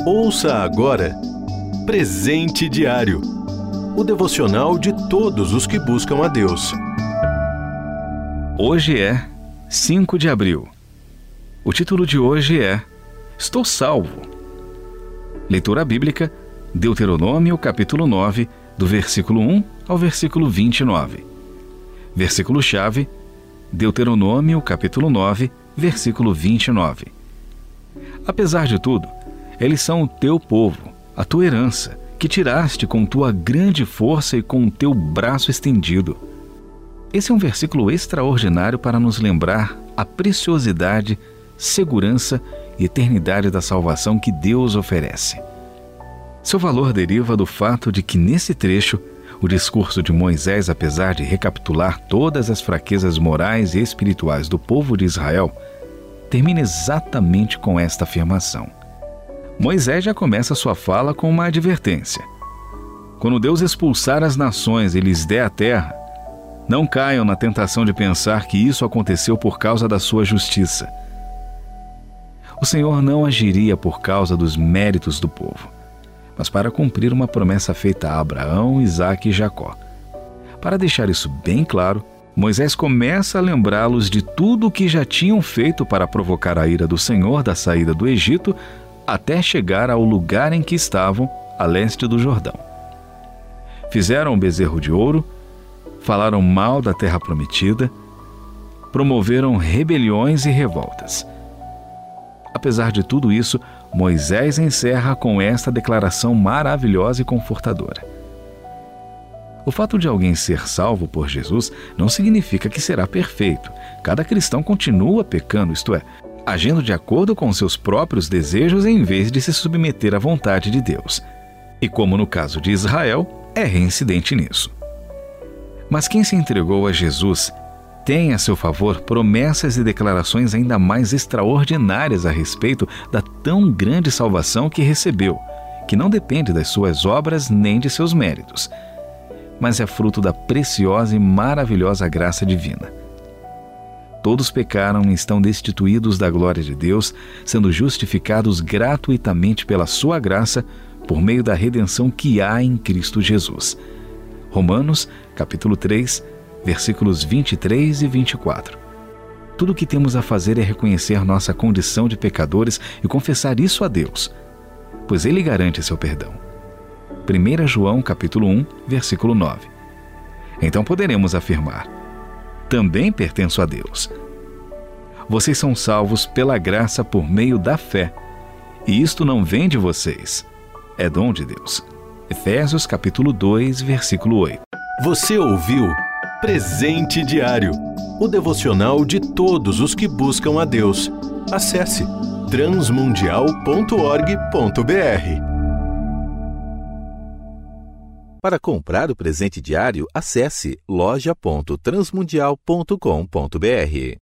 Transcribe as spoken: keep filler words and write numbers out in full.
Ouça agora Presente Diário, o devocional de todos os que buscam a Deus. Hoje é cinco de abril. O título de hoje é Estou Salvo. Leitura bíblica, Deuteronômio capítulo nove, do versículo um ao versículo vinte e nove. Versículo-chave, Deuteronômio capítulo nove, versículo vinte e nove. Apesar de tudo, eles são o teu povo, a tua herança, que tiraste com tua grande força e com o teu braço estendido. Esse é um versículo extraordinário para nos lembrar a preciosidade, segurança e eternidade da salvação que Deus oferece. Seu valor deriva do fato de que, nesse trecho, o discurso de Moisés, apesar de recapitular todas as fraquezas morais e espirituais do povo de Israel, termina exatamente com esta afirmação. Moisés já começa sua fala com uma advertência. Quando Deus expulsar as nações e lhes der a terra, não caiam na tentação de pensar que isso aconteceu por causa da sua justiça. O Senhor não agiria por causa dos méritos do povo, mas para cumprir uma promessa feita a Abraão, Isaque e Jacó. Para deixar isso bem claro, Moisés começa a lembrá-los de tudo o que já tinham feito para provocar a ira do Senhor da saída do Egito até chegar ao lugar em que estavam, a leste do Jordão. Fizeram um bezerro de ouro, falaram mal da terra prometida, promoveram rebeliões e revoltas. Apesar de tudo isso, Moisés encerra com esta declaração maravilhosa e confortadora. O fato de alguém ser salvo por Jesus não significa que será perfeito. Cada cristão continua pecando, isto é, agindo de acordo com seus próprios desejos em vez de se submeter à vontade de Deus. E como no caso de Israel, é reincidente nisso. Mas quem se entregou a Jesus tem a seu favor promessas e declarações ainda mais extraordinárias a respeito da tão grande salvação que recebeu, que não depende das suas obras nem de seus méritos, mas é fruto da preciosa e maravilhosa graça divina. Todos pecaram e estão destituídos da glória de Deus, sendo justificados gratuitamente pela sua graça por meio da redenção que há em Cristo Jesus. Romanos, capítulo três, versículos vinte e três e vinte e quatro. Tudo o que temos a fazer é reconhecer nossa condição de pecadores e confessar isso a Deus, pois Ele garante seu perdão. primeiro João, capítulo um, versículo nove. Então poderemos afirmar: também pertenço a Deus. Vocês são salvos pela graça por meio da fé, e isto não vem de vocês, é dom de Deus. Efésios, capítulo dois, versículo oito. Você ouviu Presente Diário, o devocional de todos os que buscam a Deus. Acesse transmundial ponto org ponto br. Para comprar o presente diário, acesse loja ponto transmundial ponto com ponto br.